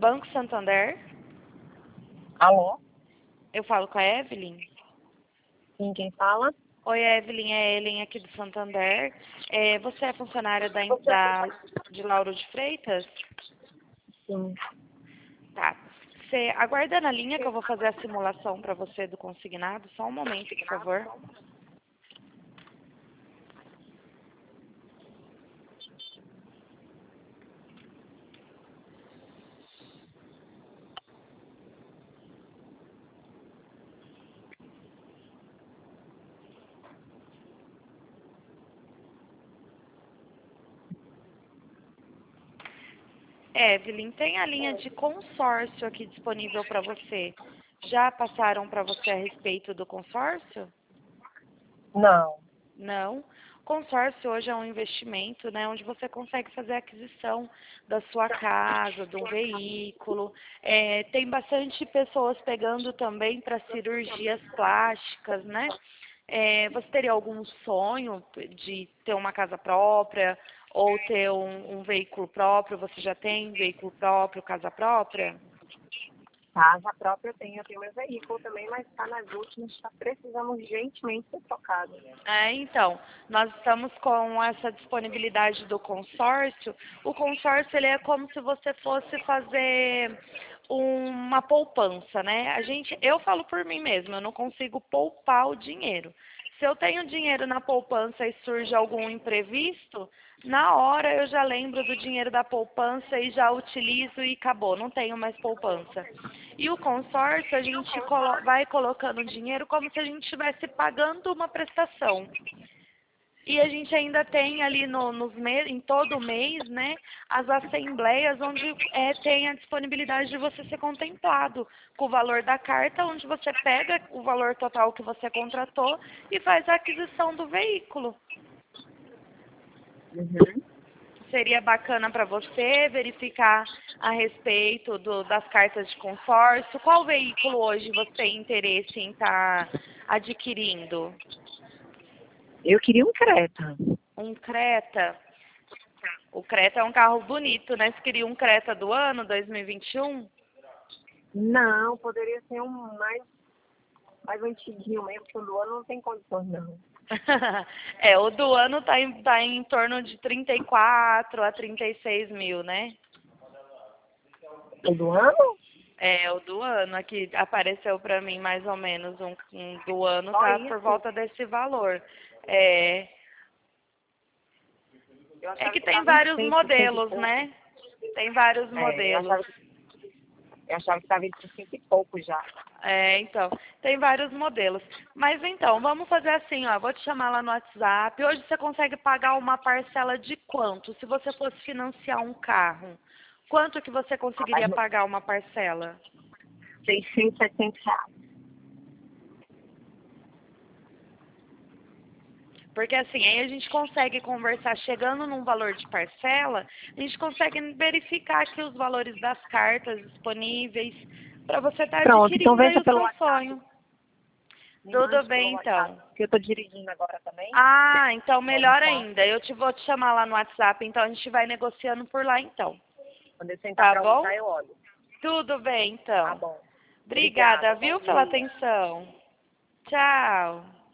Banco Santander. Alô? Eu falo com a Evelyn. Sim, quem fala? Oi, Evelyn, é Ellen aqui do Santander. Você é funcionária de Lauro de Freitas? Sim. Tá. Você aguarda na linha que eu vou fazer a simulação para você do consignado. Só um momento, por favor. Evelyn, tem a linha de consórcio aqui disponível para você. Já passaram para você a respeito do consórcio? Não. Não. Consórcio hoje é um investimento, né, onde você consegue fazer a aquisição da sua casa, de um veículo. Tem bastante pessoas pegando também para cirurgias plásticas, né? Você teria algum sonho de ter uma casa própria ou ter um veículo próprio? Você já tem veículo próprio, casa própria? Casa própria eu tenho meu veículo também, mas está nas últimas, está precisando urgentemente ser trocado. Então, nós estamos com essa disponibilidade do consórcio. O consórcio, ele é como se você fosse fazer uma poupança, né? Eu falo por mim mesma, eu não consigo poupar o dinheiro. Se eu tenho dinheiro na poupança e surge algum imprevisto, na hora eu já lembro do dinheiro da poupança e já utilizo e acabou, não tenho mais poupança. E o consórcio, a gente vai colocando dinheiro como se a gente estivesse pagando uma prestação. E a gente ainda tem ali em todo mês, né, as assembleias onde tem a disponibilidade de você ser contemplado com o valor da carta, onde você pega o valor total que você contratou e faz a aquisição do veículo. Uhum. Seria bacana para você verificar a respeito das cartas de consórcio. Qual veículo hoje você tem interesse em estar adquirindo? Eu queria um Creta. Um Creta? O Creta é um carro bonito, né? Você queria um Creta do ano 2021? Não, poderia ser um mais antiguinho mesmo, porque o do ano não tem condições, não. O do ano tá em torno de 34 a 36 mil, né? O do ano? O do ano aqui apareceu para mim mais ou menos um do ano Só tá por isso? volta desse valor. É, Eu é achava que que tem estava em vários 100, 100 e modelos, pouco. né? Tem vários Eu modelos. achava que estava entre 100 e pouco já. Então, tem vários modelos. Mas então, vamos fazer assim, ó, vou te chamar lá no WhatsApp. Hoje você consegue pagar uma parcela de quanto? Se você fosse financiar um carro, quanto que você conseguiria Rapaz, pagar uma parcela? 600, 700 reais. Porque assim, aí a gente consegue conversar, chegando num valor de parcela, a gente consegue verificar aqui os valores das cartas disponíveis para você estar Pronto, então adquirindo aí veja o pelo seu WhatsApp. sonho. Me Tudo mande pelo bem, WhatsApp. então. Porque eu tô dirigindo agora também. Então E aí melhor tá. ainda. Vou te chamar lá no WhatsApp, então a gente vai negociando por lá, então. Quando eu sentar Tá pra bom? almoçar, eu olho. Tudo bem, Tá então. bom. Obrigada, Obrigada. Bom viu, pela dia. atenção. Tchau.